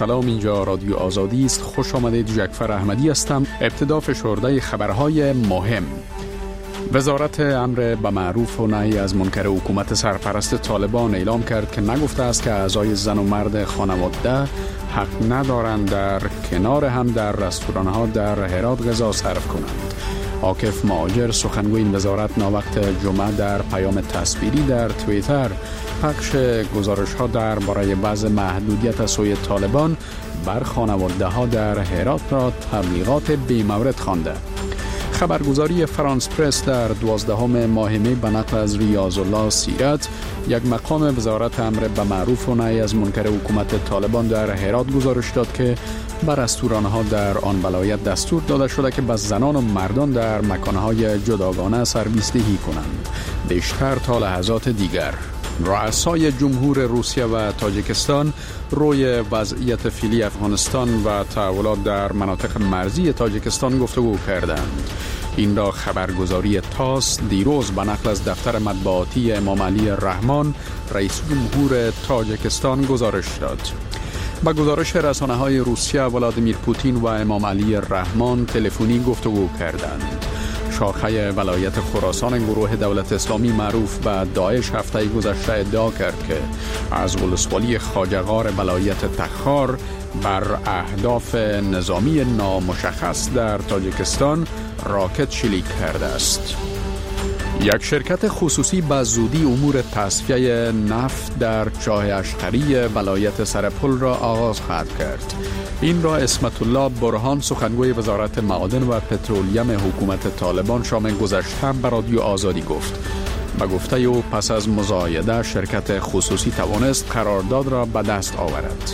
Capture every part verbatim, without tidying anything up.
سلام، اینجا رادیو آزادی است. خوش آمدید. جعفر احمدی هستم. ابتدا فشرده خبرهای مهم. وزارت امر به معروف و نهی از منکر حکومت سرپرست طالبان اعلام کرد که نگفته است که اعضای زن و مرد خانواده حق ندارند در کنار هم در رستوران‌ها در هرات غذا صرف کنند. عاکف مهاجر سخنگوی این وزارت ناوقت جمعه در پیام تصویری در توییتر پخش گزارش‌ها درباره وضع محدودیت از سوی طالبان بر خانواده‌ها در هرات را تبلیغات بی‌مورد خوانده. خبرگزاری فرانس پرس در دوازدهم ماه می به نقل از ریاض الله سیرت یک مقام وزارت امر به معروف و نهی از منکر حکومت طالبان در هرات گزارش داد که بر رستوران‌ها در آن ولایت دستور داده شده که به زنان و مردان در مکان‌های جداگانه سرویس دهی کنند. بیشتر تا لحظات دیگر رؤسای جمهور روسیه و تاجیکستان روی وضعیت فعلی افغانستان و تحولات در مناطق مرزی تاجیکستان گفتگو کردند. این را خبرگزاری تاس دیروز به نقل از دفتر مطبوعاتی امام علی رحمان رئیس جمهور تاجیکستان گزارش داد. با گزارش رسانه‌های روسیه، ولادیمیر پوتین و امام علی رحمان تلفنی گفتگو کردند. شاخه ولایت خراسان گروه دولت اسلامی معروف به داعش هفته گذشته ادعا کرد که از ولسوالی خواجه‌غار ولایت تخار بر اهداف نظامی نامشخص در تاجیکستان راکت شلیک کرده است. یک شرکت خصوصی به زودی امور تصفیه نفت در چاه اشقری ولایت سرپل را آغاز خواهد کرد. این را اسمت الله برهان سخنگوی وزارت معادن و پترولیم حکومت طالبان شام گذشته به رادیو آزادی گفت. به گفته او پس از مزایده شرکت خصوصی توانست قرارداد را به دست آورد.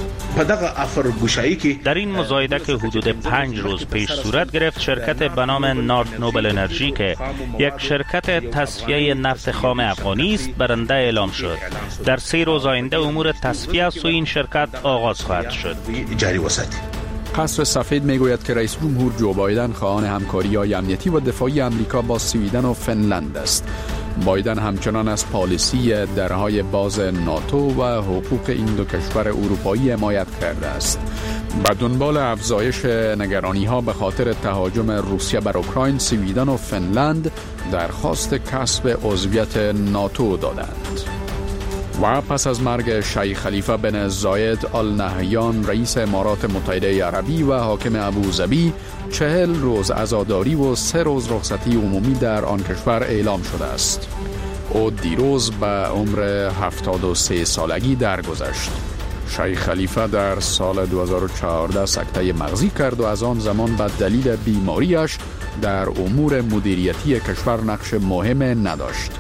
در این مزایده که حدود پنج روز پیش صورت گرفت، شرکت به نام نارت نوبل انرژی که یک شرکت تصفیه نفت خام افغانی است برنده اعلام شد. در سه روز آینده امور تصفیه از سوی این شرکت آغاز خواهد شد. قصر سفید میگوید که رئیس جمهور جو بایدن خواهان همکاری‌های امنیتی و دفاعی آمریکا با سویدن و فنلند است. بایدن همچنان از پالیسی درهای باز ناتو و حقوق این دو کشور اروپایی حمایت کرده است. به دنبال افزایش نگرانی‌ها به خاطر تهاجم روسیه بر اوکراین، سویدن و فنلند درخواست کسب عضویت ناتو دادند. و پس از مرگ شیخ خلیفه بن زاید آل نهیان رئیس امارات متحده عربی و حاکم ابوظبی، چهل روز عزاداری و سه روز رخصتی عمومی در آن کشور اعلام شده است. او دیروز به عمر هفتاد و سه سالگی درگذشت. شیخ خلیفه در سال دو هزار و چهارده سکته مغزی کرد و از آن زمان به دلیل بیماریش در امور مدیریتی کشور نقش مهم نداشت.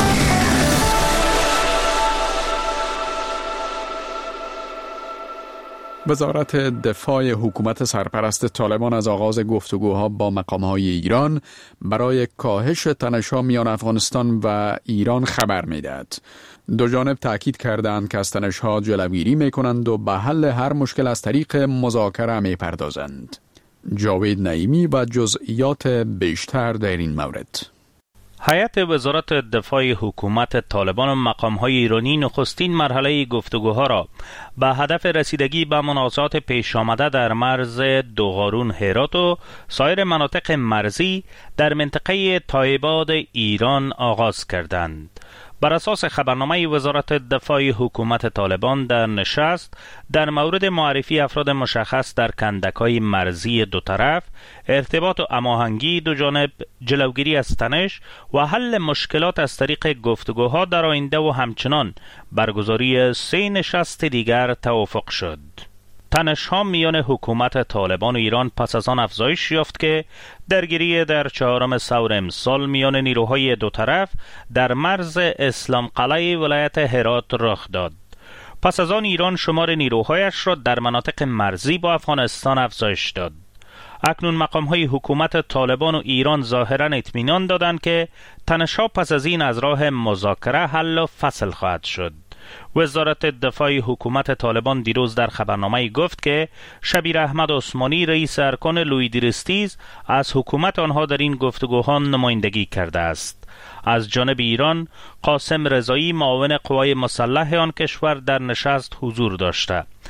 وزارت دفاع حکومت سرپرست طالبان از آغاز گفتگوها با مقام‌های ایران برای کاهش تنش‌ها میان افغانستان و ایران خبر می‌دهد. دو جانب تأکید کردند که از تنش‌ها جلوگیری می‌کنند و به حل هر مشکل از طریق مذاکره می‌پردازند. جاوید نعیمی و جزئیات بیشتر در این مورد. هیئت وزارت دفاع حکومت طالبان و مقام‌های ایرانی نخستین مرحله گفتگوها را به هدف رسیدگی به منازعات پیش آمده در مرز دوغارون هرات و سایر مناطق مرزی در منطقه تایباد ایران آغاز کردند. بر اساس خبرنامه وزارت دفاع حکومت طالبان در نشست در مورد معرفی افراد مشخص در کندک‌های مرزی دو طرف، ارتباط و هماهنگی دو جانب، جلوگیری از تنش و حل مشکلات از طریق گفتگوها در آینده و همچنان برگزاری سه نشست دیگر توافق شد. تنش‌ها میان حکومت طالبان و ایران پس از آن افزایش یافت که درگیری در چهارم سور امسال میان نیروهای دو طرف در مرز اسلام قلعه ولایت هرات رخ داد. پس از آن ایران شمار نیروهایش را در مناطق مرزی با افغانستان افزایش داد. اکنون مقام‌های حکومت طالبان و ایران ظاهراً اطمینان دادند که تنش‌ها پس از این از راه مذاکره حل و فصل خواهد شد. وزارت دفاع حکومت طالبان دیروز در خبرنامه گفت که شبیر احمد عثمانی رئیس ارکان لویدرستیز از حکومت آنها در این گفتگوها نمایندگی کرده است. از جانب ایران قاسم رضایی معاون قوای مسلح آن کشور در نشست حضور داشته.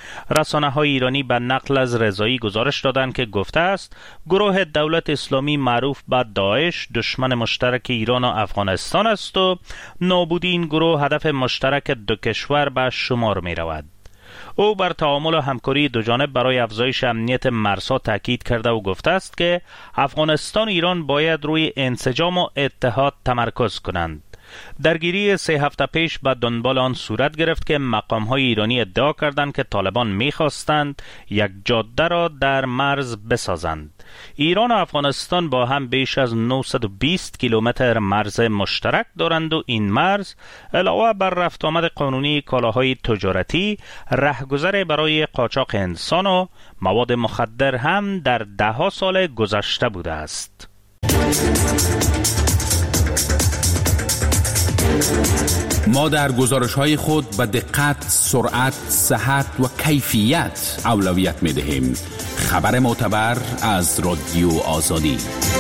رسانه‌های ایرانی به نقل از رضایی گزارش دادند که گفته است گروه دولت اسلامی معروف به داعش دشمن مشترک ایران و افغانستان است و نابودی این گروه هدف مشترک دو کشور به شمار می رود. او بر تعامل و همکاری دو جانب برای افزایش امنیت مرزها تاکید کرده و گفته است که افغانستان و ایران باید روی انسجام و اتحاد تمرکز کنند. درگیری سه هفته پیش به دنبال آن صورت گرفت که مقام‌های ایرانی ادعا کردند که طالبان می‌خواستند یک جاده را در مرز بسازند. ایران و افغانستان با هم بیش از نهصد و بیست کیلومتر مرز مشترک دارند و این مرز علاوه بر رفت آمد قانونی کالاهای تجارتی، رهگذر برای قاچاق انسان و مواد مخدر هم در ده‌ها سال گذشته بوده است. ما در گزارش‌های خود به دقت، سرعت، صحت و کیفیت اولویت می‌دهیم. خبر معتبر از رادیو آزادی.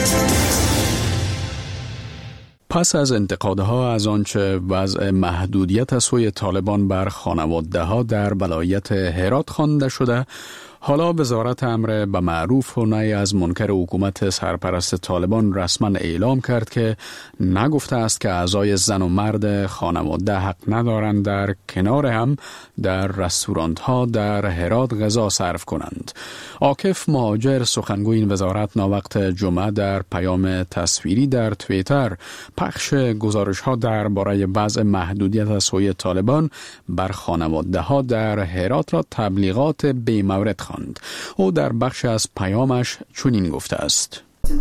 پس از انتقادها از آنچه وضع محدودیت از سوی طالبان بر خانواده‌ها در ولایت هرات خوانده شده، حالا وزارت امر به معروف و نهی از منکر حکومت سرپرست طالبان رسما اعلام کرد که نگفته است که اعضای زن و مرد خانواده حق ندارند در کنار هم در رستوران ها در هرات غذا سرو کنند. عاکف مهاجر سخنگوی این وزارت ناوقت جمعه در پیام تصویری در توییتر پخش گزارش ها درباره وضع محدودیت از سوی طالبان بر خانواده ها در هرات را تبلیغات بی‌مورد خواند. او در بخش از پیامش چنین گفته است: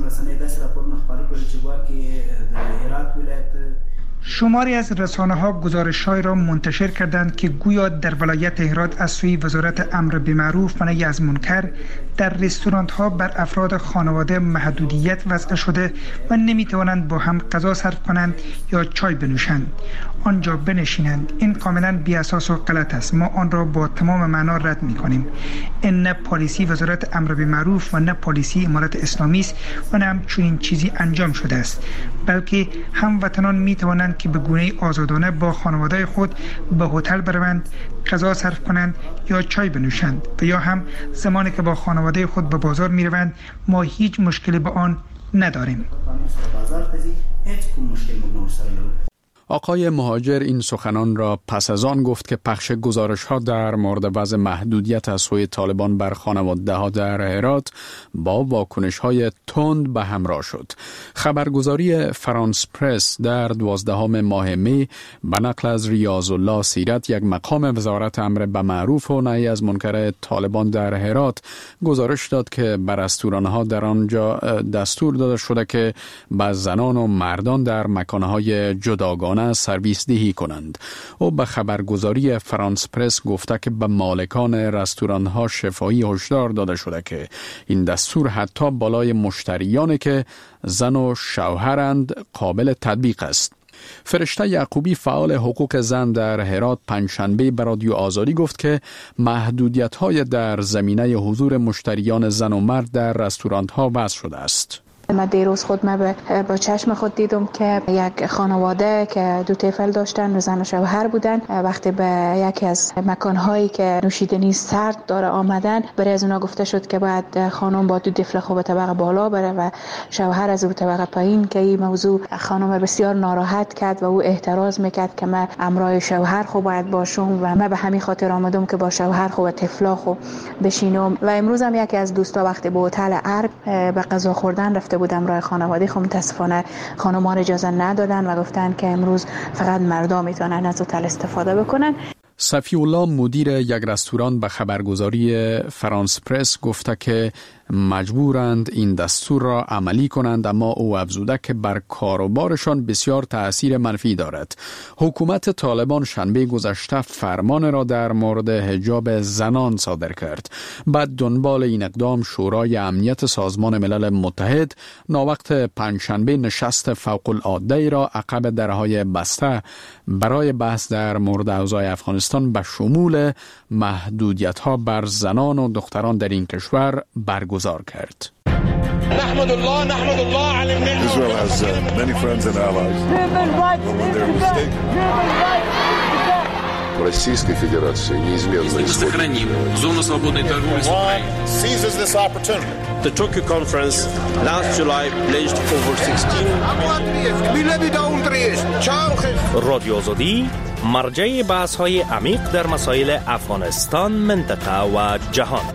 شماری از رسانه‌ها گزارش‌هایی را منتشر کردند که گویا در ولایت هرات از سوی وزارت امر به معروف و نهی از منکر در رستوران‌ها بر افراد خانواده محدودیت وضع شده و نمی‌توانند با هم غذا سرو کنند یا چای بنوشند، آنجا بنشینند. این کاملا بی‌اساس و غلط است. ما آن را با تمام معنا رد می‌کنیم. این نه پالیسی وزارت امر به معروف و نه پالیسی امارت اسلامی است و نه همچنین چیزی انجام شده است، بلکه هموطنان می‌توانند که به گونه آزادانه با خانواده خود به هتل بروند، غذا سرو کنند یا چای بنوشند و یا هم زمانی که با خانواده خود به بازار می‌روند ما هیچ مشکلی با آن نداریم. آقای مهاجر این سخنان را پس از آن گفت که پخش گزارش ها در مورد وضع محدودیت از سوی طالبان بر خانواده ها در هرات با واکنش های تند به همراه شد. خبرگزاری فرانس پرس در دوازدهم ماه می به نقل از ریاض الله سیرت، یک مقام وزارت امر به معروف و نهی از منکر طالبان در هرات، گزارش داد که بر رستوران ها در آنجا دستور داده شده که به زنان و مردان در مکانهای جداگانه سرویس دهی کنند. او به خبرگزاری فرانس پرس گفته که به مالکان رستوران ها شفاهی هشدار داده شده که این دستور حتی بالای مشتریانی که زن و شوهرند قابل تطبیق است. فرشته یعقوبی فعال حقوق زن در هرات پنجشنبه به رادیو آزادی گفت که محدودیت‌های در زمینه حضور مشتریان زن و مرد در رستوران ها وضع شده است. من دیروز خود من با چشم خود دیدم که یک خانواده که دو طفل داشتن، زن و شوهر بودن، وقتی به یکی از مکانهایی که نوشیدنی سرد داره آمدن، برای از اونا گفته شد که باید خانم با دو طفل خوب طبقه بالا بره و شوهر از او طبقه پایین، که این موضوع خانم بسیار ناراحت کرد و او اعتراض میکرد که من امرای شوهر خوب باید باشم و من به همین خاطر آمدم که با شوهر خوب طفلا خوب بشینم. و امروز هم یکی از دوستا وقتی به هتل ارگ به غذا خوردن رفته بودم راه خانواده، خب متاسفانه خانم‌ها اجازه ندادن و گفتن که امروز فقط مردا میتونن از هتل استفاده بکنن. صفی الله مدیر یک رستوران به خبرگزاری فرانس پرس گفته که مجبورند این دستور را عملی کنند، اما او افزوده که بر کاروبارشان بسیار تأثیر منفی دارد. حکومت طالبان شنبه گذشته فرمان را در مورد حجاب زنان صادر کرد. بعد دنبال این اقدام شورای امنیت سازمان ملل متحد ناوقت پنجشنبه نشست فوق العاده را عقب درهای بسته برای بحث در مورد اوضاع افغانستان به شمول محدودیت‌ها بر زنان و دختران در این کشور برگزار کرد. نحمد الله نحمد الله علی النعمة. Israel has uh, many friends and allies. в Российской Федерации неизменно исходит. Сохраним зону свободной торговли с Украиной. Seizes this opportunity. The Tokyo conference last July pledged over sixteen. رادیو آزادی مرجع بحث‌های عمیق در مسائل افغانستان، منطقه و جهان.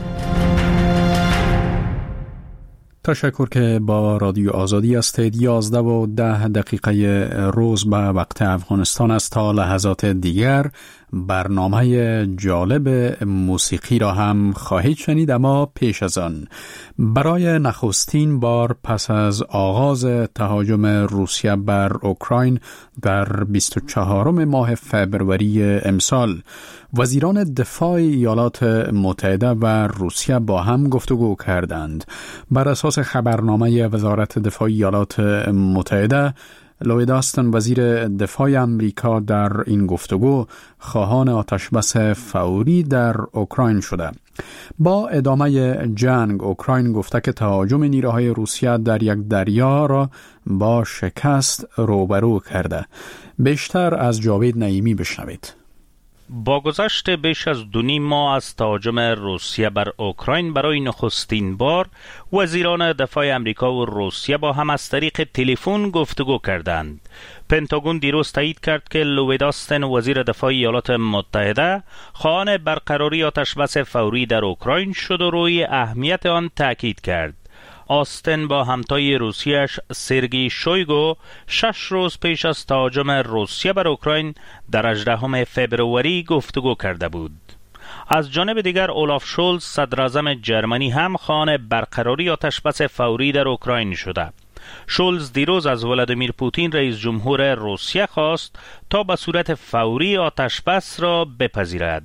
تشکر که با رادیو آزادی هستید. یازده و ده دقیقه روز به وقت افغانستان است. تا لحظات دیگر برنامه جالب موسیقی را هم خواهید شنید، اما پیش از آن برای نخستین بار پس از آغاز تهاجم روسیه بر اوکراین در بیست و چهارم ماه فبروری امسال وزیران دفاع ایالات متحده و روسیه با هم گفتگو کردند. بر اساس خبرنامه وزارت دفاع ایالات متحده، لوید آستن وزیر دفاع امریکا در این گفتگو خواهان آتشبس فوری در اوکراین شده. با ادامه جنگ، اوکراین گفته که تهاجم نیروهای روسیه در یک دریا را با شکست روبرو کرده. بیشتر از جاوید نعیمی بشنوید. با گذشت بیش از دو نیم ماه از تهاجم روسیه بر اوکراین برای نخستین بار وزیران دفاع امریکا و روسیه با هم از طریق تلفن گفتگو کردند. پنتاگون دیروز تایید کرد که لوید آستن وزیر دفاع ایالات متحده خواهان برقراری آتشبس فوری در اوکراین شد و روی اهمیت آن تاکید کرد. آستن با همتای روسیه‌اش سرگئی شویگو شش روز پیش از تهاجم روسیه بر اوکراین در هجدهم فبروری گفتگو کرده بود. از جانب دیگر اولاف شولز صدراعظم جرمنی هم خواهان برقراری آتشبس فوری در اوکراین شده. شولز دیروز از ولادیمیر پوتین رئیس جمهور روسیه خواست تا به صورت فوری آتشبس را بپذیرد.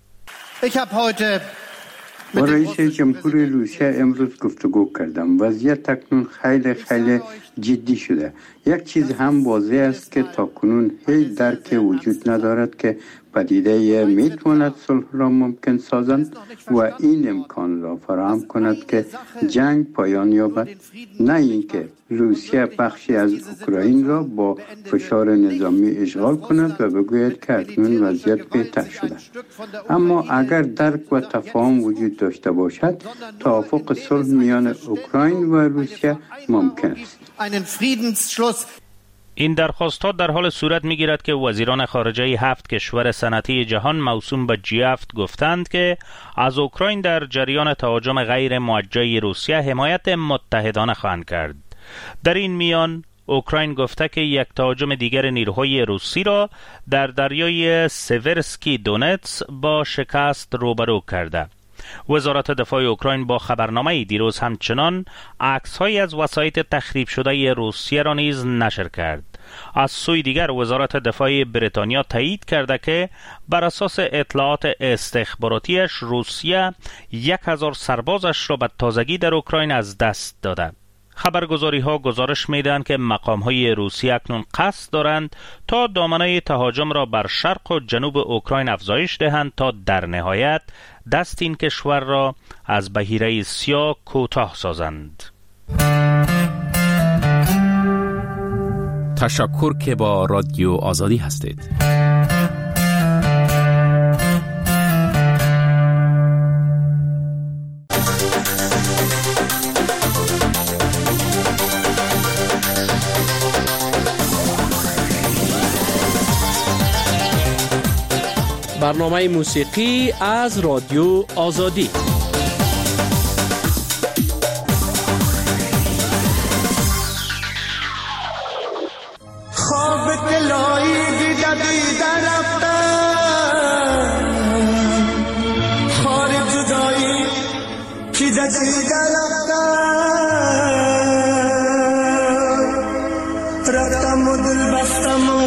با رئیس جمهور روسیه امروز گفتگو کردم. وضعیت اکنون خیلی خیلی جدی شده. یک چیز هم واضح است که تاکنون هیچ درک وجود ندارد که پدیده میتواند صلح را ممکن سازند و این امکان را فراهم کند که جنگ پایان یابد، نه اینکه روسیه بخشی از اوکراین را با فشار نظامی اشغال کند و بگوید که اکنون وضعیت بهتر شده. اما اگر درک و تفاهم وجود داشته باشد، توافق صلح میان اوکراین و روسیه ممکن است. این درخواست‌ها در حال صورت می‌گیرد که وزیران خارجه هفت کشور صنعتی جهان موسوم به جی هفت گفتند که از اوکراین در جریان تهاجم غیر موجه روسیه حمایت متحدانه خواهند کرد. در این میان اوکراین گفته که یک تهاجم دیگر نیروهای روسی را در دریای سیورسکی دونتس با شکست روبرو کرده. وزارت دفاع اوکراین با خبرنامه دیروز همچنان عکس‌هایی از وسایط تخریب شده روسیه را نیز نشر کرد. از سوی دیگر وزارت دفاع بریتانیا تایید کرده که بر اساس اطلاعات استخباراتیش روسیه یک هزار سربازش را به تازگی در اوکراین از دست داده. خبرگزاری ها گزارش میدهند که مقام های روسی اکنون قصد دارند تا دامنه تهاجم را بر شرق و جنوب اوکراین افزایش دهند تا در نهایت دست این کشور را از بحیره سیاه کوتاه سازند. تشکر که با رادیو آزادی هستید. برنامه موسیقی از رادیو آزادی. خواب دلایی دیده دیده رفتن، خار جدایی دیده دیده رفتن، رفتم و دل بستم و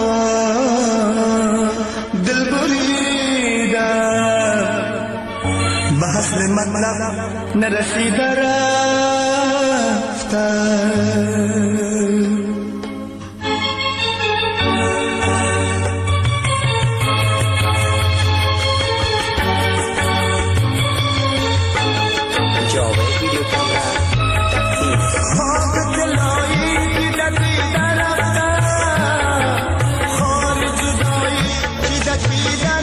دل بریدم، به حسن مطلب نرسیده رفتن. Vida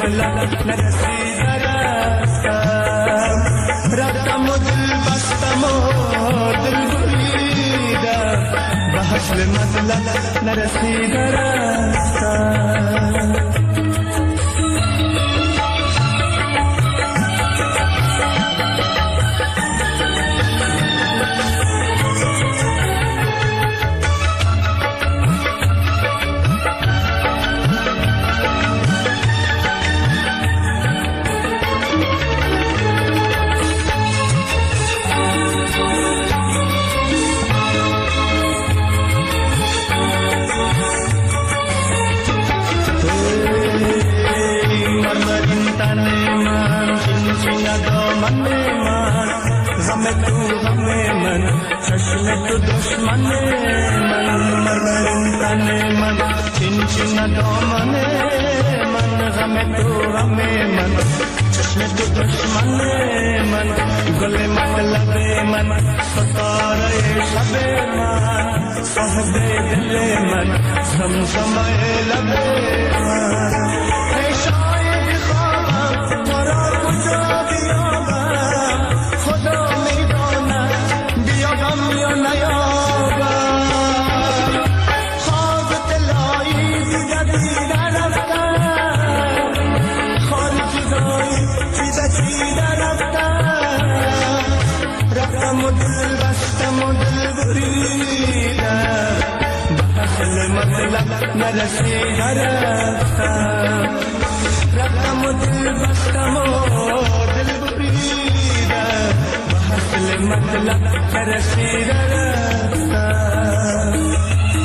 مطلب نرسیده رفتم رفتم و دل بستم و دل بریدم به حاصل مطلب نرسیده رفتم چشم تو دشمن من مرمرون تن من چین چین دامن من غم تو غم من چشم تو دشمن من گل مطلب من ستاره شب من صاحب دل من زمزمه لب من ای شاید خوابم تو را کجا بیابم خدا میداند بیابم یا نیابم خواب دلایی دیگه دیده رفتم خارجی دایی چیده چیده رفتم رفتم و دل بستم و دل بریدم به حاصل مطلب نرسیده رفتم رفتم و دل بستم و دل بریدم به حاصل مطلب نرسیده رفتم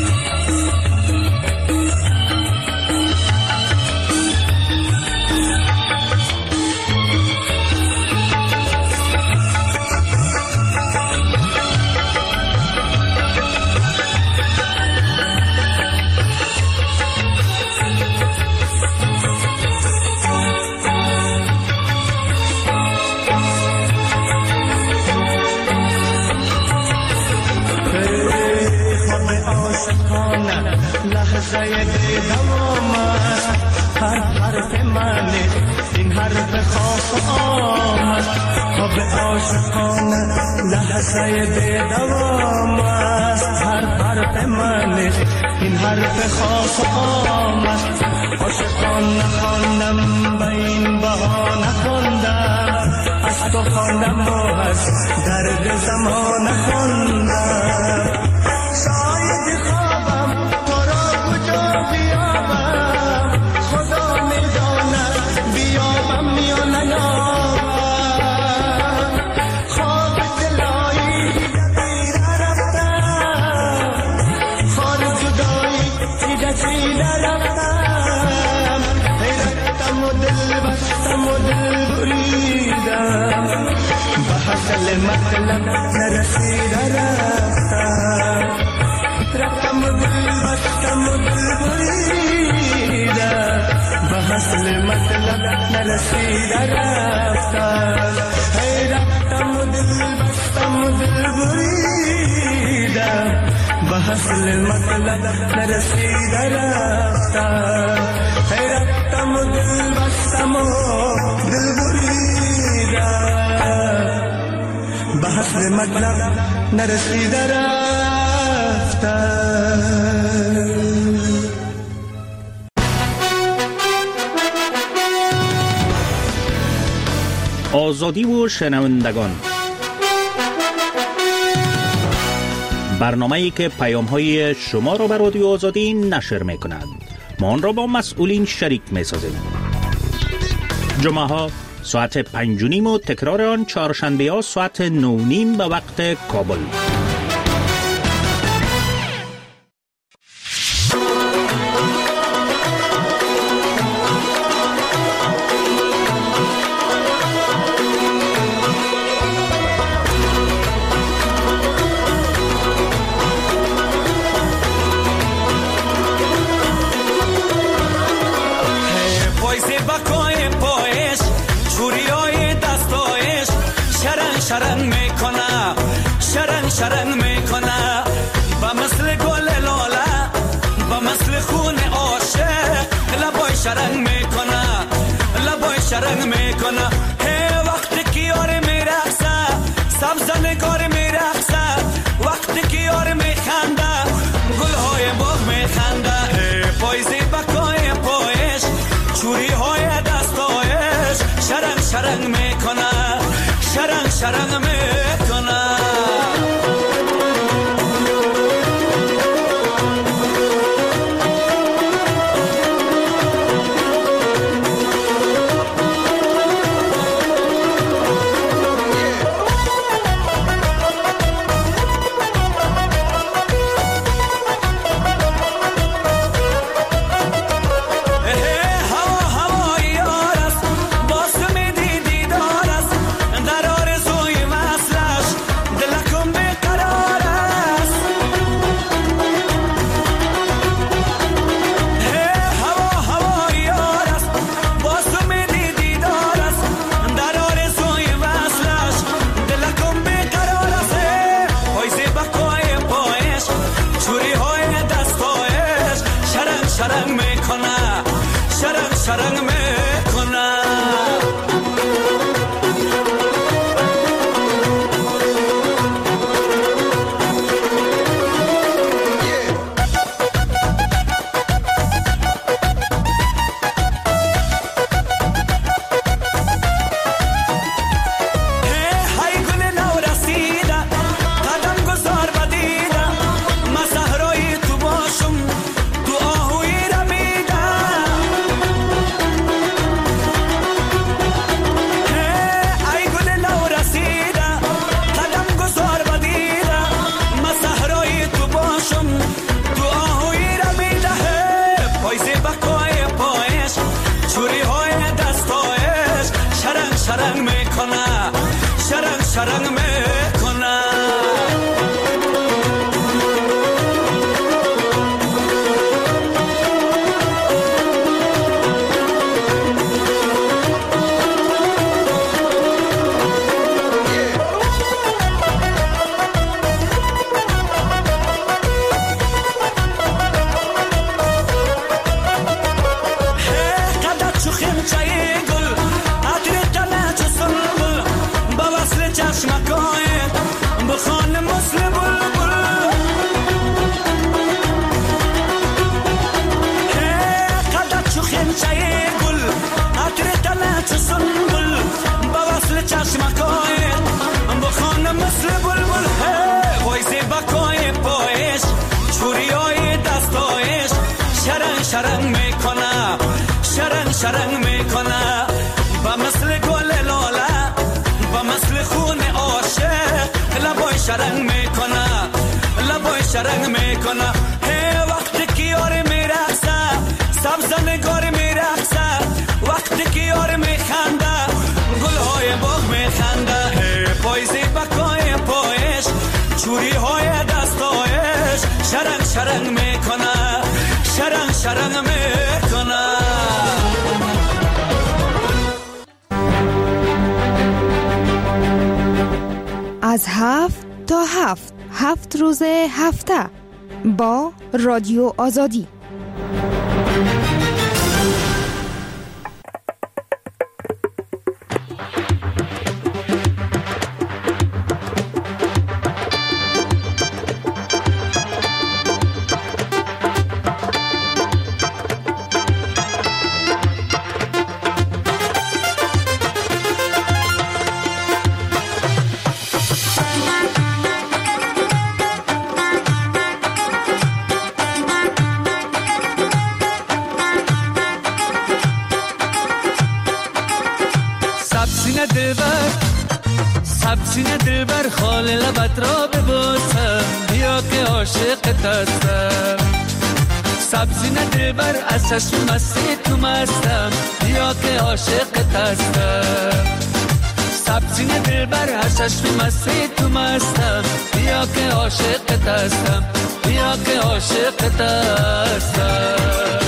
لحظه دیدم هر حرف من این حرف خاص آمد خواب عاشقانه لحظه دیدم هر حرف من این حرف خاص آمد عاشقان نخواندم به این بهانه خواندم از تو خواندم و از درد زمان خواندم شاید خوابم تو را کجا بیابم خدا میداند بیابم یا نیابم خواب دلایی دیده دیده رفتم خار جدایی چیده چیده رفتم رفتم و دل بستم و دل بریدم به حاصل مطلب نرسیده رفتم رفتم و دل بستم و دل بریدم به حاصل مطلب نرسیده رفتم هی رفتم و دل بستم و دل بریدم به حاصل مطلب نرسیده رفتم هی رفتم و دل بستم و دل بریدم به حاصل مطلب نرسیده رفتم آزادی و شنوندگان، برنامه‌ای که پیام‌های شما را به رادیو آزادی نشر می‌کند. ما آن را با مسئولین شریک می‌سازیم. جمعه‌ها ساعت پنج و نیم و تکرار آن چهارشنبه‌ها ساعت نو و نیم به وقت کابل. شرن میکنه شرن شرن میکنه با مثل گل لاله با مثل خون عاشق لبای شرن میکنه میکنه وقتی که یار میرقصه سبز نگار میرقصه وقتی که یار میخنده گلهای باغ میخنده پایزی بکای پایش چوری های دستایش شرنگ شرنگ میکنه شرنگ شرنگ میکنه شرنگ میکنه شرنگ شرنگ میکنه با مثل گل لاله با مثل خون عاشق لبای شرنگ میکنه لبای شرنگ میکنه وقتی که یار میرقصه سبز نگار میرقصه وقتی که یار میخنده گلهای باغ میخنده پایزی بکای پایش چوری های دستایش شرنگ شرنگ میکنه شرنگ شرنگ میکنه از هفت تا هفت هفت روز هفته با رادیو آزادی. سینه دلبر خال لبت را ببوسم بیا که عاشقت هستم سبزینه دلبر از چشم مستی تو مستم بیا که عاشقت هستم سبزینه دلبر از چشم مستی تو مستم بیا که عاشقت هستم بیا که عاشقت هستم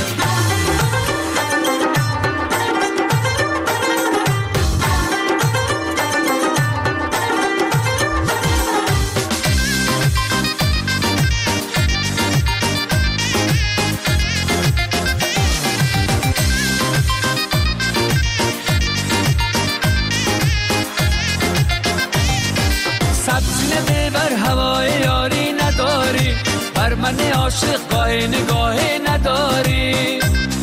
من عاشق گاه نگاه نداری.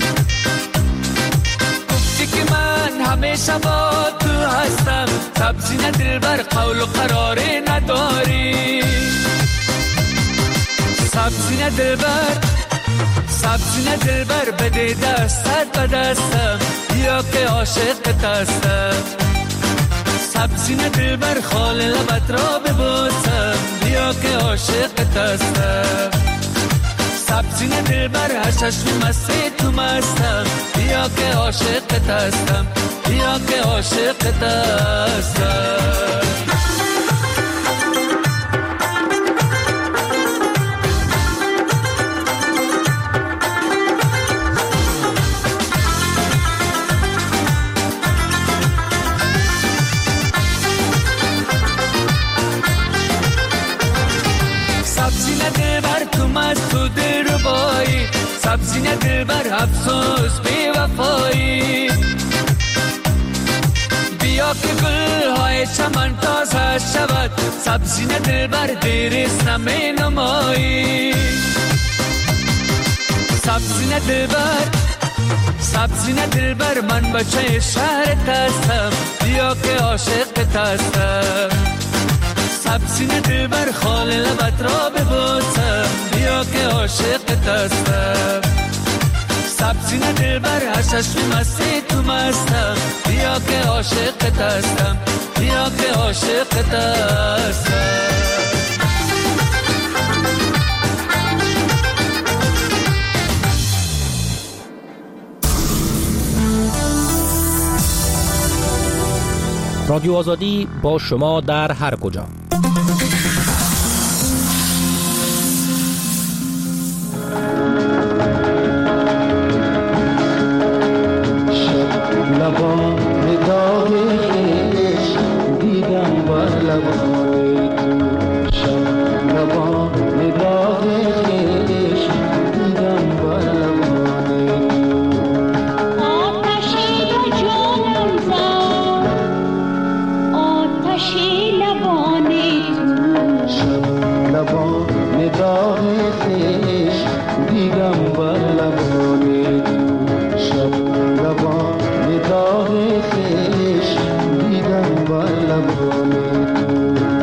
گفتی که من همیشه با تو هستم، سبزی نه دلبر قول و قرار نداری. سبزی نه دلبر سبزی نه دلبر بده دستت به دستم، یا که عاشقت هستم. سبزی نه دلبر خال لبت را ببوسم، یا که عاشقت هستم. سبزی نه دلبر هر چشم مستی تو مستم، یا که عاشقت هستم، یا که عاشقت هستم. سبزی نه دلبر افسوس بی وفایی. بیا که گل های چمن تازه شود، سبزی نه دلبر دیریست نمی نمایی. سبزی نه دلبر سبزی نه دلبر من بچه شهرت هستم، بیا که عاشقت هستم. سبزی نه دلبر خال لبت را ببوسم، بیا که عاشقت هستم. سبزی نه دلبر هر چشم مستی تو مستم، بیا که عاشقت هستم، بیا که عاشقت هستم. رادیو آزادی با شما در هر کجا. لبان داغ عشق دیدم بر لبان تو، شب لبان داغ عشق دیدم بر لبان تو. آتشی به جانم زد، آتشی لبان تو، شب لبان داغ عشق دیدم بر لبان تو، شب لبان داغ خیش دیدم بر لبان تو.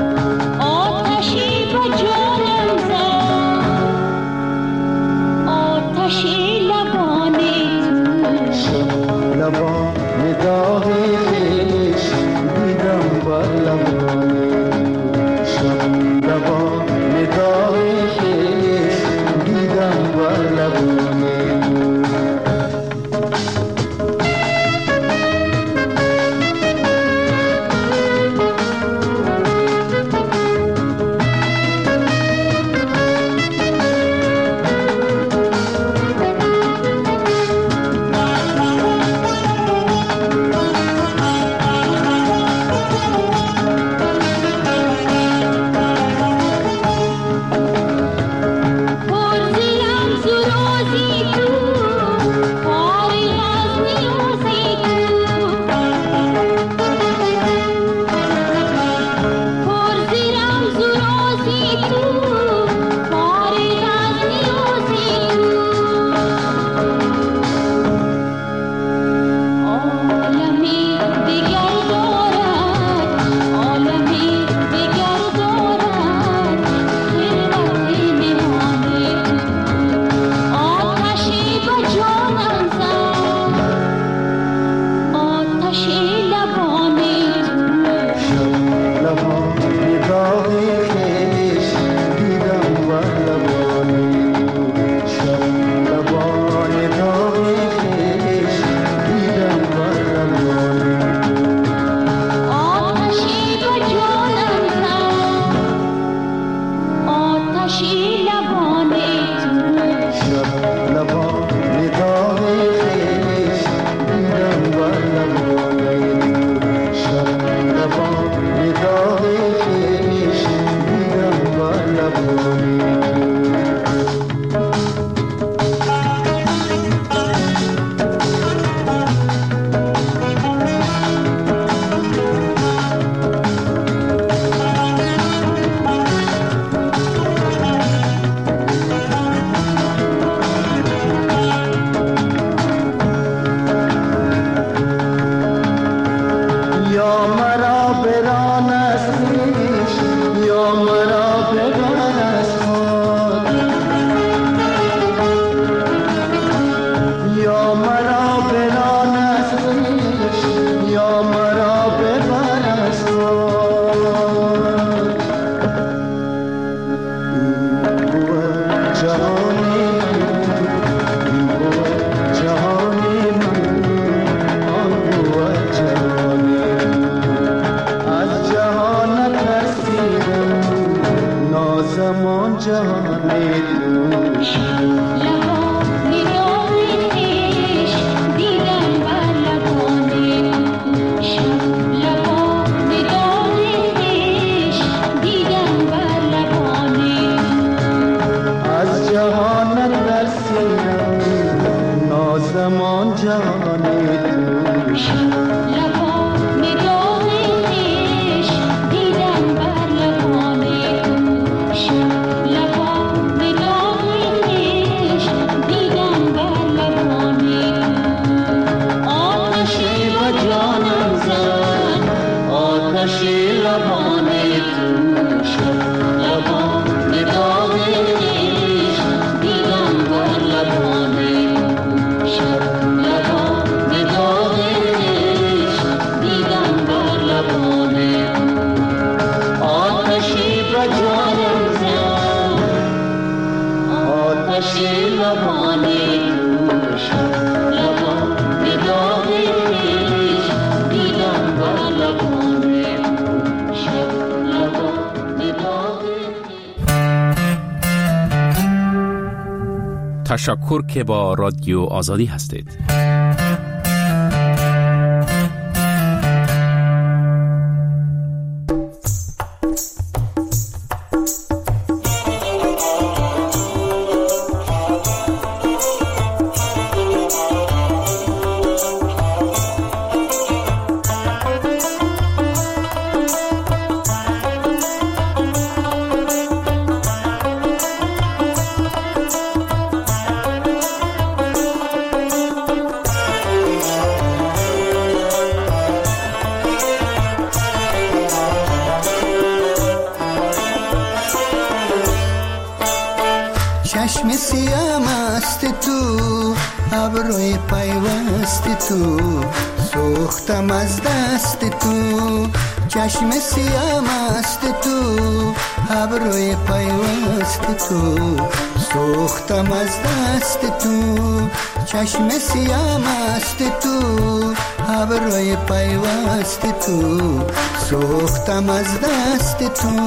تشکر که با رادیو آزادی هستید. چشم سیاه مست تو، ابروی پیوست تو، سوختم از دست تو. چشم سیاه مست تو، ابروی پیوست تو، سوختم از دست تو. چشم سیاه مست تو، ابروی پیوست تو، سوختم از دست تو.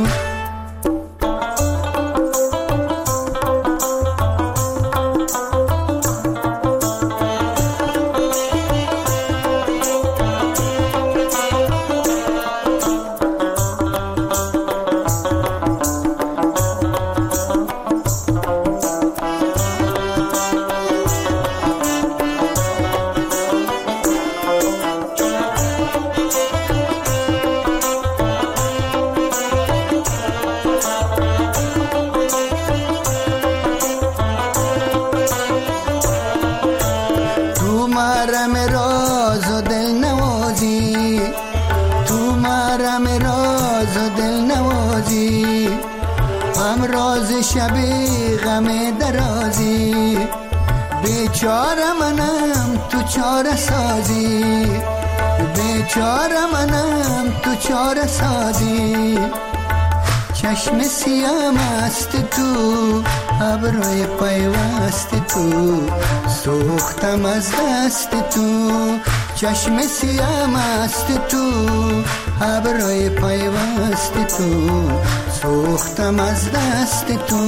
شبی غم درازی، بیچاره منم تو چاره سازی، بیچاره منم تو چاره سازی. چشم سیاه مست تو، ابروی پیوست تو، سوختم از دست تو. چشم سیاه مست تو، ابروی پیوست تو، سوختم از دست تو.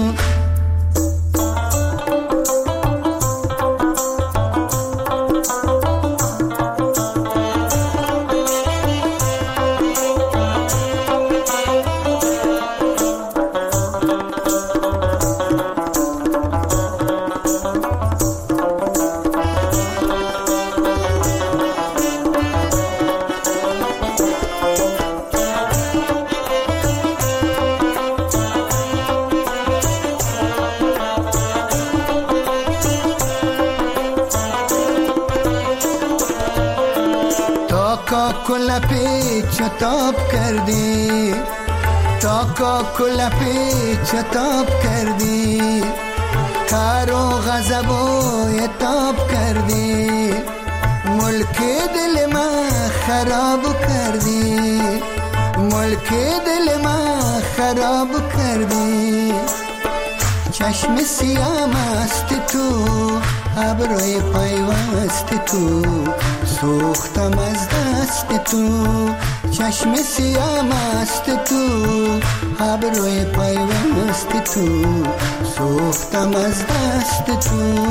کل پیچ تاب کردی، تا کا کل پیچ تاب کردی، کار و غضب و تاب کردی، ملک دل ما خراب کردی، ملک دل ما خراب کردی. چشم سیاه مست تو، ابروی پیوست تو، سوختم از دست تو. چشم سیاه مست تو، ابروی پیوست تو، سوختم از دست تو.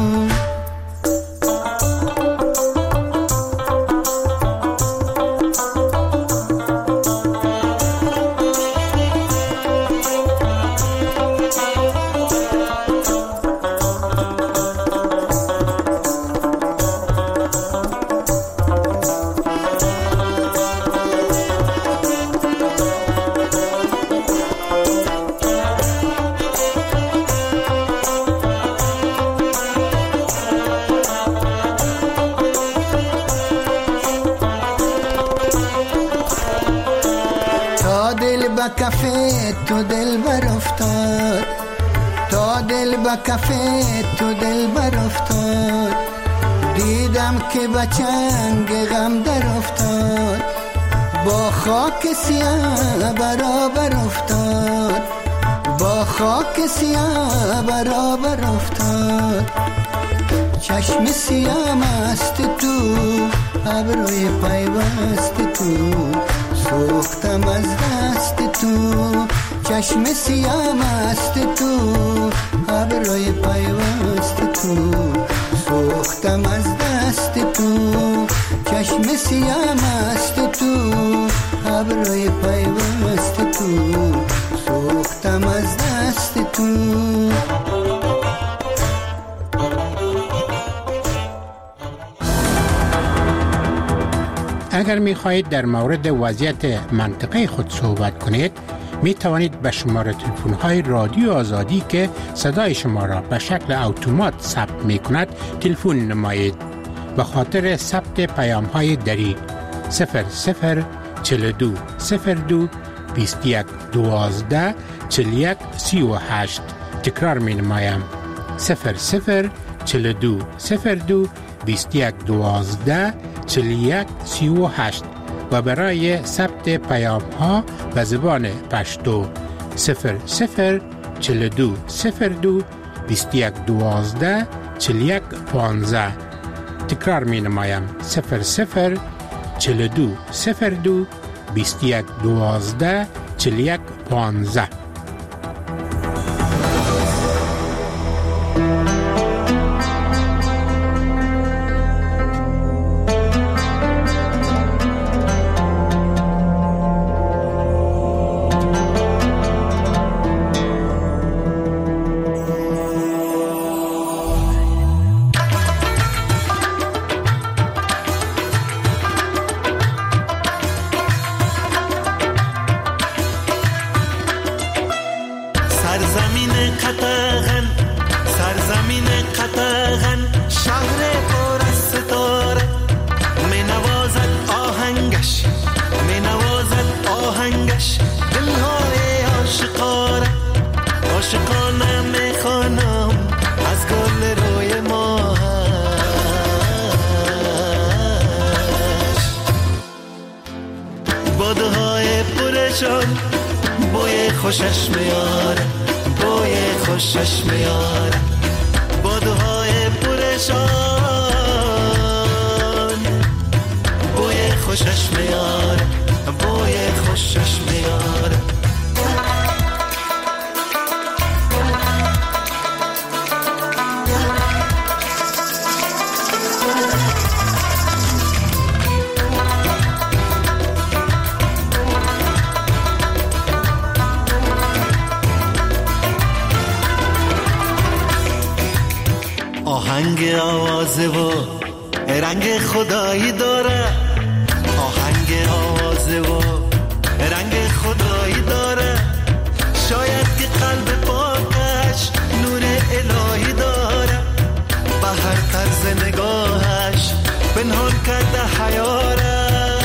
کفه تو دل بر افتاد، تا دل با کفه تو دل بر افتاد. دیدم که بچنگ غم در افتاد، با خاک سیاه برابر افتاد، با خاک سیاه برابر افتاد. چشم سیاه مست تو، ابروی پیوست تو، سوختم از دست تو. چشم سیاه مست تو، ابروی پیوست تو، سوختم از دست تو، چشم سیام است تو، ابروی پیوست تو، سوختم از دست تو. اگر می خواهید در مورد وضعیت منطقه خود صحبت کنید، می توانید به شماره تلفن های رادیو آزادی که صدای شما را به شکل اتومات ثبت می کند تلفن نمایید. به خاطر ثبت پیام های دری صفر صفر چهل و دو صفر دو بیست و یک دوازده چهل و یک سی و هشت تکرار می نمایم. صفر صفر چهل و دو صفر دو بیست و یک دوازده چهل و یک سی و هشت و برای ثبت پیام ها به زبان پشتو صفر صفر چهل و دو صفر دو بیست و یک دوازده چهل و یک پانزده. تکرار می نمایم. صفر صفر چهل و دو صفر دو بیست و یک دوازده چهل و یک پانزده. خوشش میاره، بوی خوشش میاره، بادوهای پرشان، بوی خوشش میاره، بوی خوشش میاره. آهنگ آوازه و رنگ خدایی داره، آهنگ آوازه و رنگ خدایی داره، شاید که قلب پاکش نور الهی داره، به هر طرز نگاهش پنهان کرده حیاره،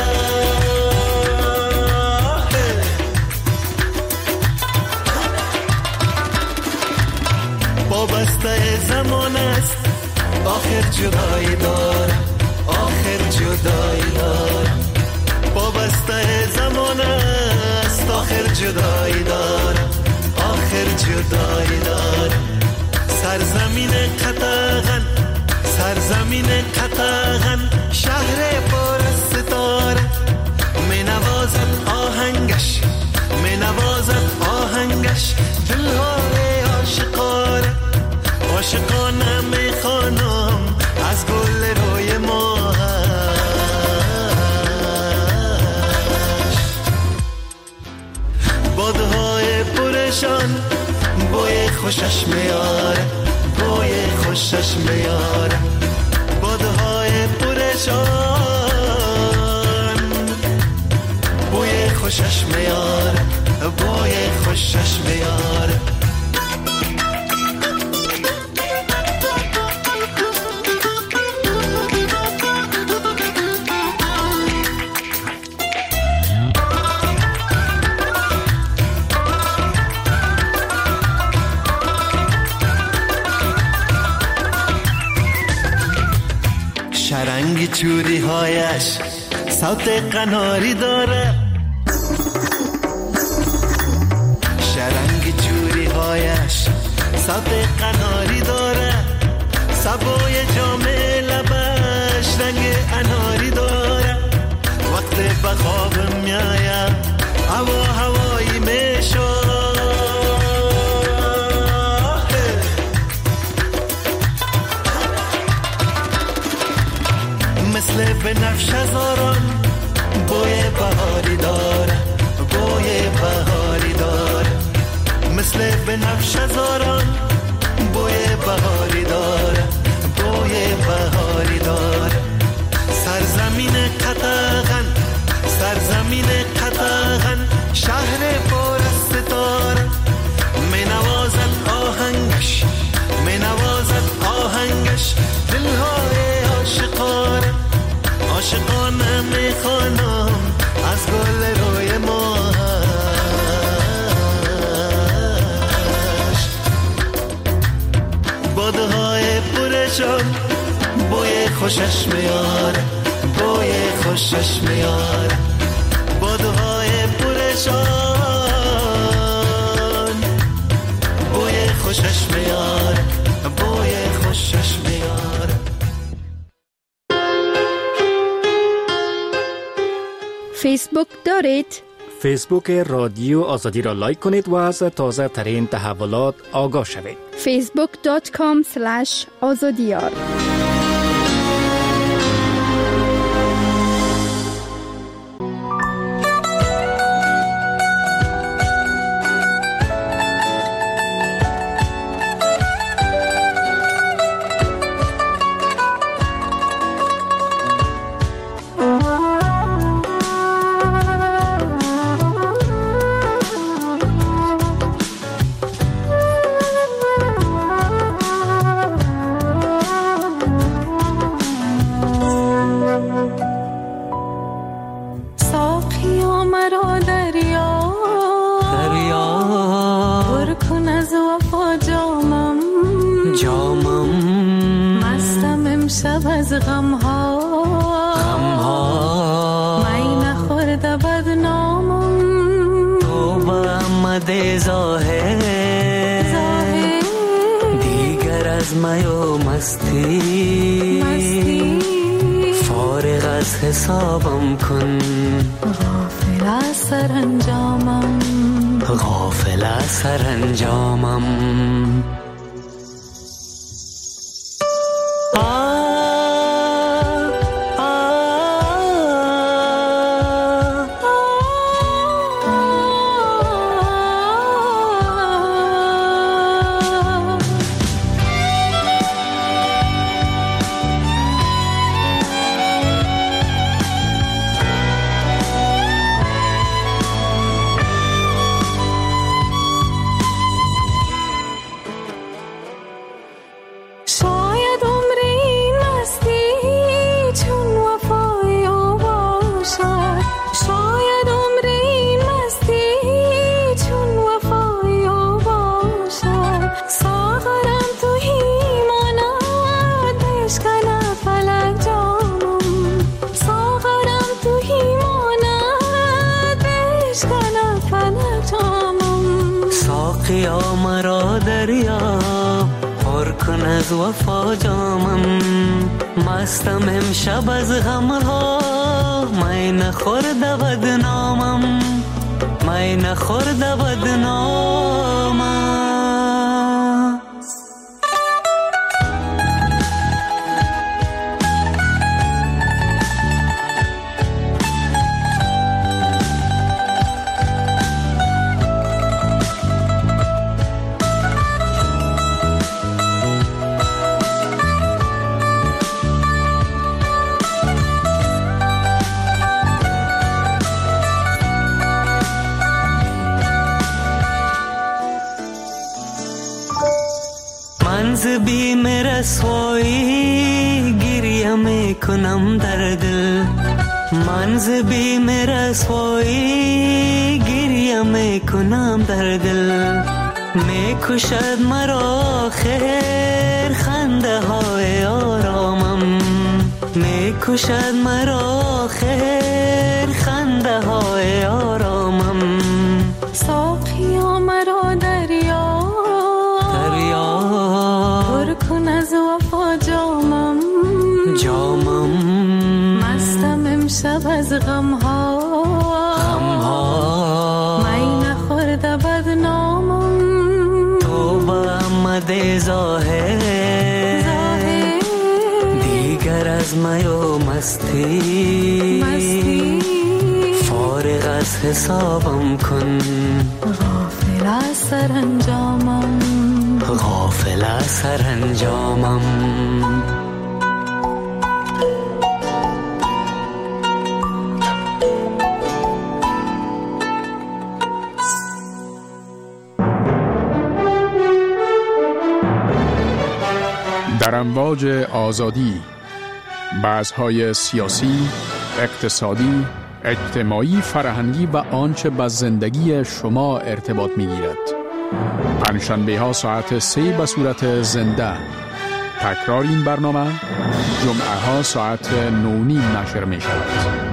وابسته زمان است آخر جدایی داره، آخر جدایی داره، وابسته زمان است آخر جدایی داره، آخر جدایی داره. سرزمین قطغن، سرزمین قطغن، شهر پر از ستاره، می نوازد آهنگش، می نوازد آهنگش، دلهای عاشقانه، عاشقانه میخوانم از گل روی ماهش، بادهای پرشان، بوی خوشش میاره، بوی خوشش میاره، بادهای پرشان، بوی خوشش میاره، بوی خوشش میاره. شرنگ چوری هایش صوت قناری داره، شرنگ چوری هایش صوت قناری داره، سبوی جام لبش رنگ اناری داره، وقت به خواب میایم هوا هوایی میشو، خوش هزاران بوی بهاری داره، بوی بهاری داره. سرزمین قطغن، سرزمین قطغن، شهر پر از ستاره. می نوازد آهنگش، می نوازد آهنگش دلهای عاشقانه. عاشقانه می خوانم از گل روی ماهش. بادهای پرشان بوی خوشش میاره، بوی خوشش میاره. بادهای پرشان بوی خوشش میاره، بوی خوشش میاره. فیسبوک دارید؟ فیسبوک رادیو آزادی را لایک کنید و از تازه ترین تحولات آگاه شوید. فیسبوک دات کام اسلش آزادیار. حسابم کن، غافل از سرانجامم، غافل از سرانجامم. ساقیا مرا دریا پر کن از وفا جامم. مستم امشب از غمها، می نخورده بدنامم، می نخورده بدنامم. منز بیم رسوایی گریه میکنم در دل، منز بیم رسوایی گریه میکنم در دل. میکشد مرا خیر خنده های آرامم، میکشد مرا خیر خنده های آرامم. ساقیا مرا دریا پر کن از وفا جامم، جامم. مستم امشب از غمها، غمها. می نخورده بدنامم. تو با آمده ظاهر، ظاهر. دیگر از می و مستی، مستی. فارغ از باز حسابم کن. غافل از سرانجامم، غافل از سرانجامم. در امواج آزادی، بحث‌های سیاسی، اقتصادی، اجتماعی، فرهنگی و آنچه به زندگی شما ارتباط می‌گیرد. پنجشنبه ها ساعت سه به صورت زنده. تکرار این برنامه جمعه ها ساعت نو نیم نشر می شود.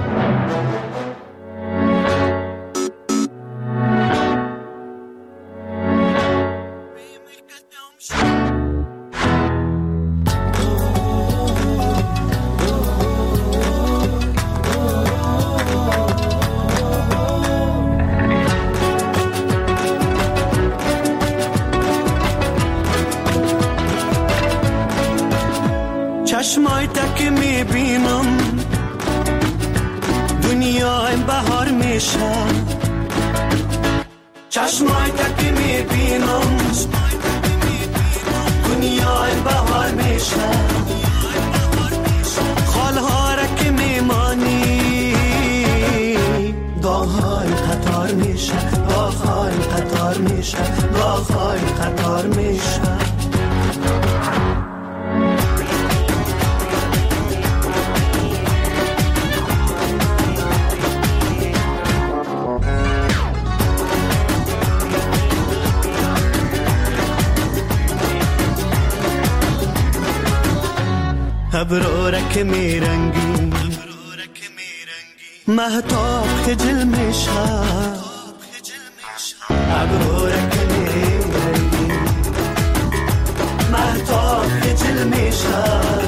چشمای تک میبینم دنیای بهار میشه. چشمای تک میبینم دنیای بهار میشه. خالها را که میمانی داغ‌های قطار میشه. داغ‌های قطار میشه. داغ‌های قطار میشه. ابرو را که میرنگی مهتاب خجل میشه. ابرو را که میرنگی مهتاب خجل میشه.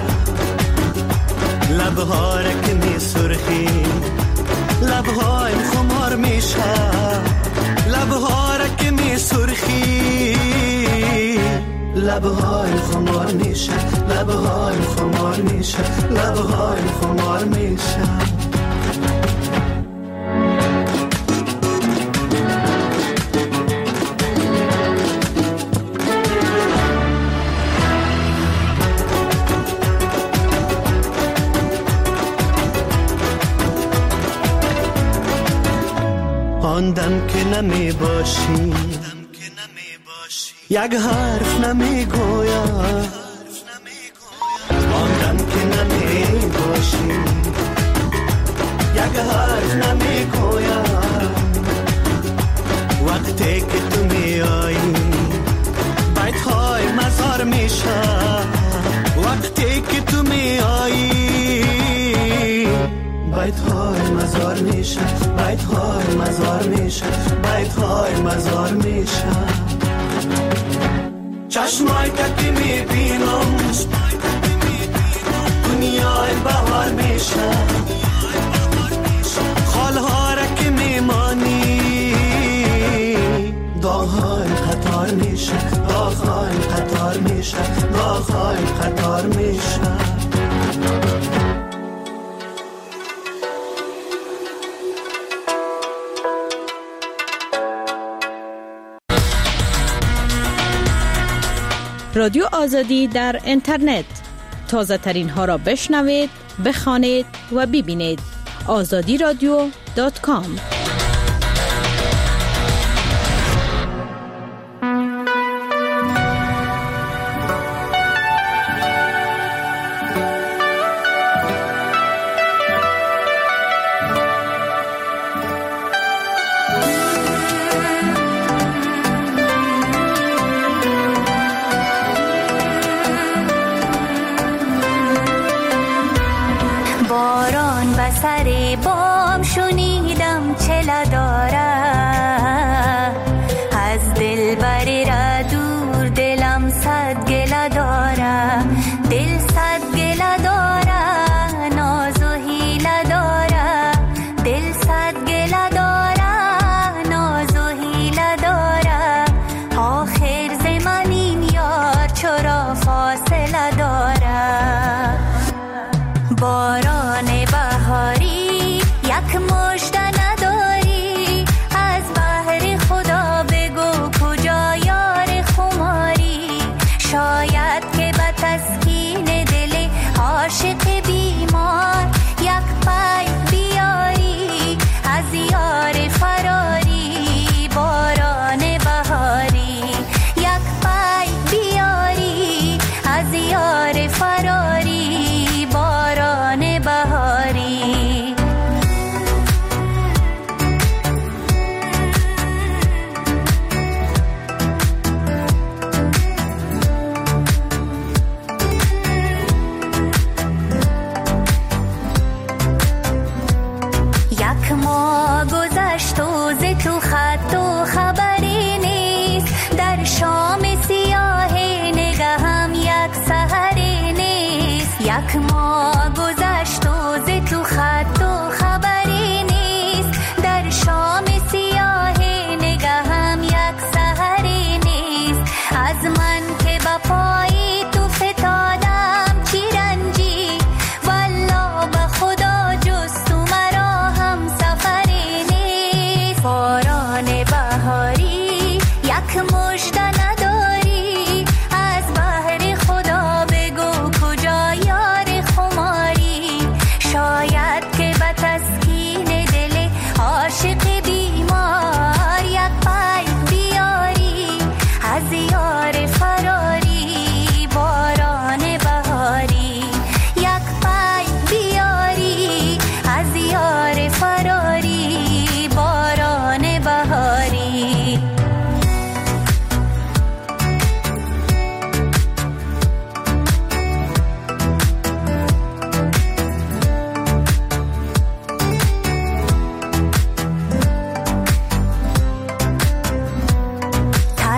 لبها را که میسرخی لبهای خمار میشه. لبها را که میسرخی لبهای خمار میشه. لبهای خمار میشه. لبهای خمار میشه. آن دم که نمی باشی یک حرف نمی گویم. آن دم که نمی باشی یک حرف نمی گویم. وقتی که تو می آیی بیت های مزار میشه. وقتی که تو می آیی بیت های مزار میشه. بیت های مزار میشه. بیت های مزار میشه. چشمای که میبینم دنیای بهار میشه. خالها را که میمانی داغ‌های قطار میشه. داغ‌های قطار میشه. داغ‌های قطار میشه. رادیو آزادی در اینترنت. تازه ترین ها را بشنوید، بخوانید و ببینید. آزادی رادیو دات کام. سر بام شنیدم چلا داره از دل بری را دور دلم صد گله داره. دل صد گله داره ناز و حیله داره. دل صد گله داره ناز و حیله داره. آخر زمان این یار چرا فاصله داره. باران بهاری یک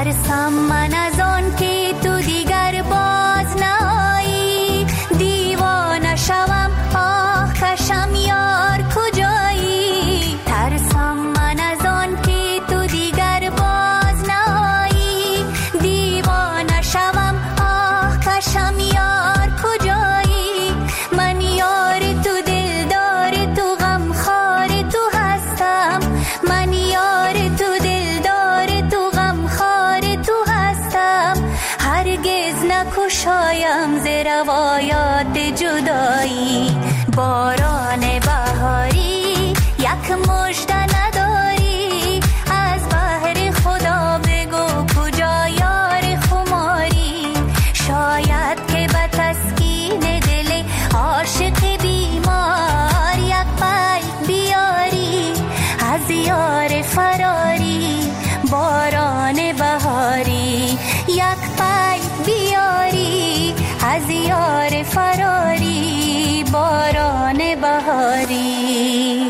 ترسم من از آن که تو دیگر باز نایی، دیوانه شوم آه کشم یار کجایی. ترسم من از آن که تو دیگر باز نایی، دیوانه شوم آه کشم یار کجایی. من یار تو دلدار تو غمخوار تو هستم، من یار تو دلدار تو غمخوار تو هستم. هرگز نکشایم ز روایات جدایی. باران بهاری یک مژده نداری، از بحر خدا بگو کجا یار خماری. شاید که به تسکین دل عاشق بیمار یک پای بیاری از یار فراری. باران بهاری یک پای بیاری از یار فراری. باران بهاری.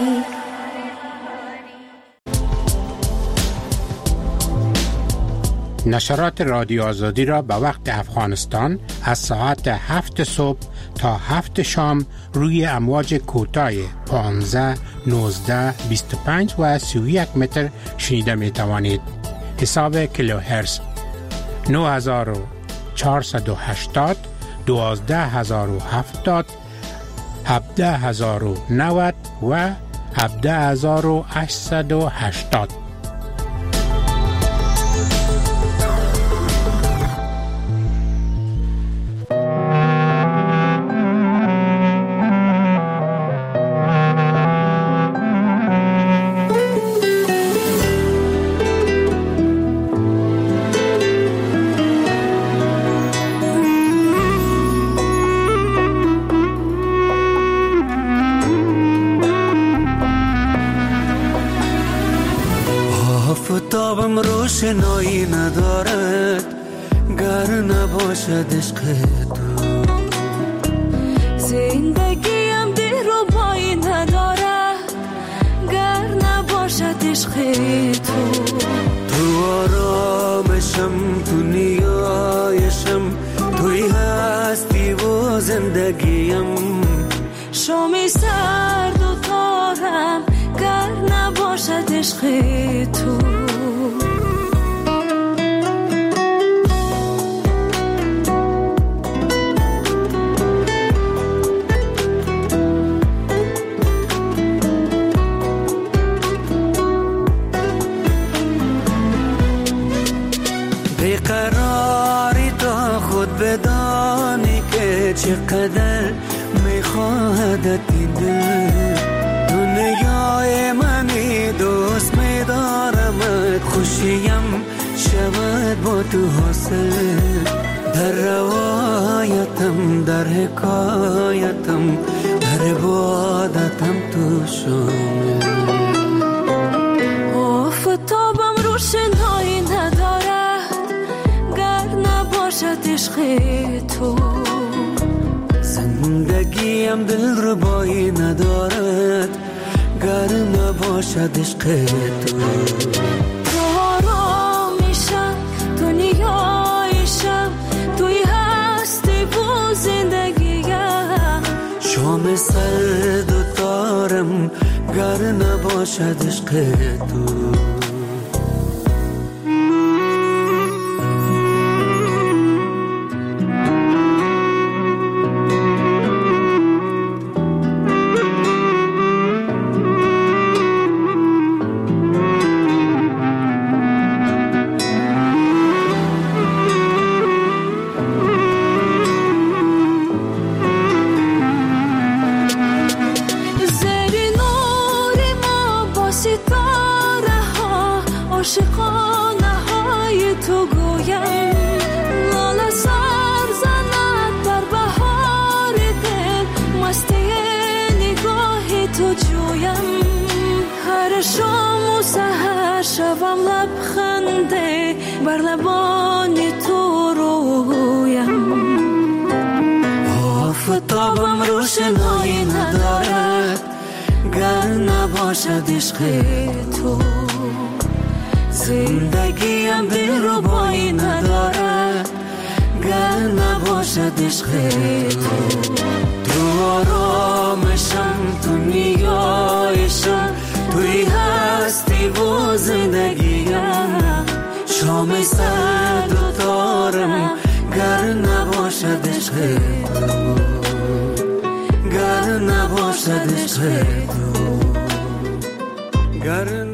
نشرات رادیو آزادی را به وقت افغانستان از ساعت هفت صبح تا هفت شام روی امواج کوتاه پانزده، نوزده، بیست و پنج و سی و یک متر شنیده می توانید. حساب کیلوهرتز نه هزار و چهارصد و هشتاد، دوازده هزار و هفتاد، هفده هزار و نود و هفده هزار و هشتصد و هشتاد. آفتابم روشنایی ندارد گر نباشد عشق تو. زندگیم دلربایی ندارد گر نباشد عشق تو. تو آرامشم، تو نیایشم، توی هستی و زندگیم. شامی سرد و تارم گر نباشد عشق تو. بیقراری تا خود بدانی که چقدر میخواهد این دل. دنیای منی دوست میدارم، خوشیم شود با تو حاصل. در روایتم، در حکایتم، در عبادتم تو شامل. آفتابم روشنایی ندارد گر نباشد عشق تو. زندگیم دلربایی ندارد گر نباشد عشق تو. تو آرامیشم، تو نیایشم، توی هستی و زندگیم. شام سرد و تارم گر نباشد عشق تو. عاشقانه های تو گویم، لاله سر زند در بهار دل، مستی نگاه تو جویم. هر شام و سحر شبم لبخنده بر لبان تو رویم. آفتابم روشنایی ندارد گر نباشد عشق تو. زندگیم دل رو بایی نداره گر نباشد عشق تو. تو آرامشم، تو نیایشم، توی هستی و زندگیم، شام سرد و تارم گر نباشد عشق تو، گر نباشد عشق تو، گر